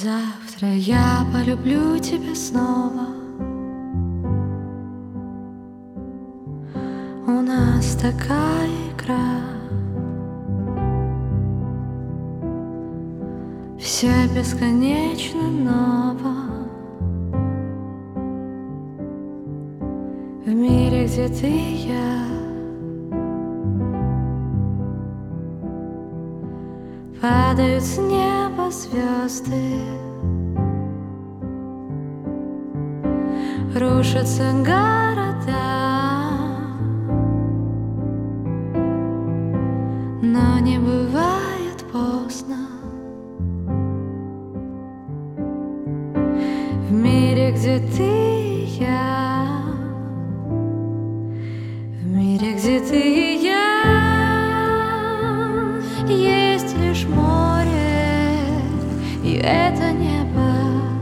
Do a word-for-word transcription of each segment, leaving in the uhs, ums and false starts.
Завтра я полюблю тебя снова. У нас такая игра, все бесконечно ново. В мире, где ты и я, падают с неба звезды, рушатся города, но не бывает поздно. В мире, где ты и я, в мире, где ты и я, есть лишь море, и это небо,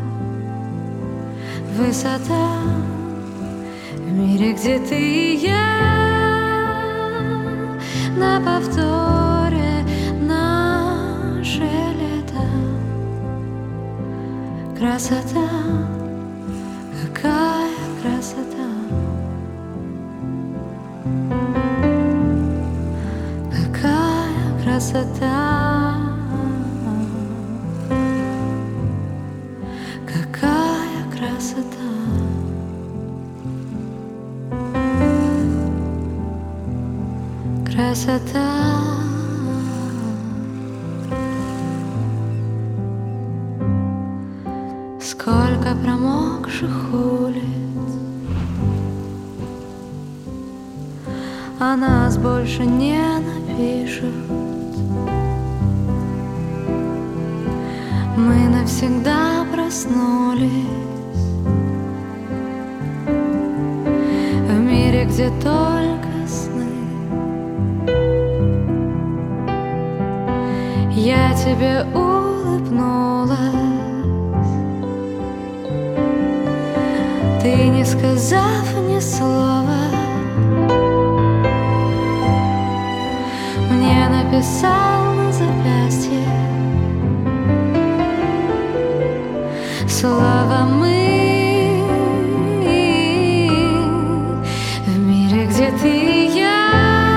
высота. В мире, где ты и я, на повторе наше лето. Красота, какая красота, какая красота, какая красота, красота. Сколько промокших улиц, а нас больше не напишут. Мы навсегда проснулись в мире, где только сны. Я тебе улыбнулась, ты, не сказав ни слова, мне написал на запястье слово «мы». В мире, где ты и я,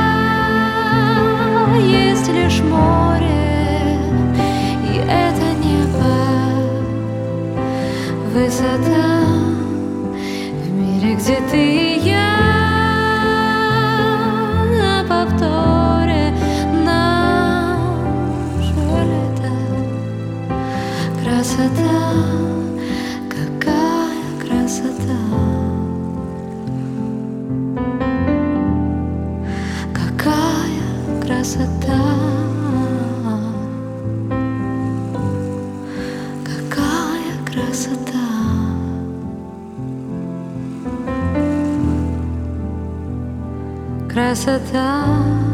есть лишь море, и это небо, высота. Где ты и я, на повторе наше лето. Красота, какая красота, какая красота, какая красота. Красота.